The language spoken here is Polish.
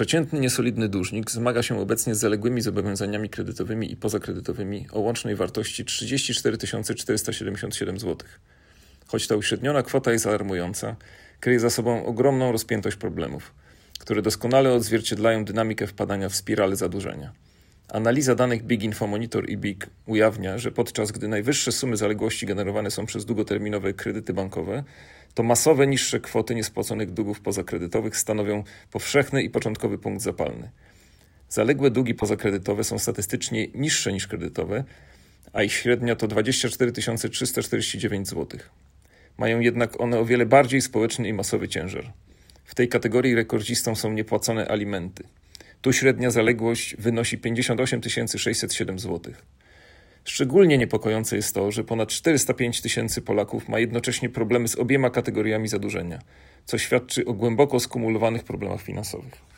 Przeciętny niesolidny dłużnik zmaga się obecnie z zaległymi zobowiązaniami kredytowymi i pozakredytowymi o łącznej wartości 34 477 zł. Choć ta uśredniona kwota jest alarmująca, kryje za sobą ogromną rozpiętość problemów, które doskonale odzwierciedlają dynamikę wpadania w spiralę zadłużenia. Analiza danych Big Info Monitor i BIG ujawnia, że podczas gdy najwyższe sumy zaległości generowane są przez długoterminowe kredyty bankowe, to masowe niższe kwoty niespłaconych długów pozakredytowych stanowią powszechny i początkowy punkt zapalny. Zaległe długi pozakredytowe są statystycznie niższe niż kredytowe, a ich średnia to 24 349 zł. Mają jednak one o wiele bardziej społeczny i masowy ciężar. W tej kategorii rekordzistą są niepłacone alimenty. Tu średnia zaległość wynosi 58 607 zł. Szczególnie niepokojące jest to, że ponad 405 tysięcy Polaków ma jednocześnie problemy z obiema kategoriami zadłużenia, co świadczy o głęboko skumulowanych problemach finansowych.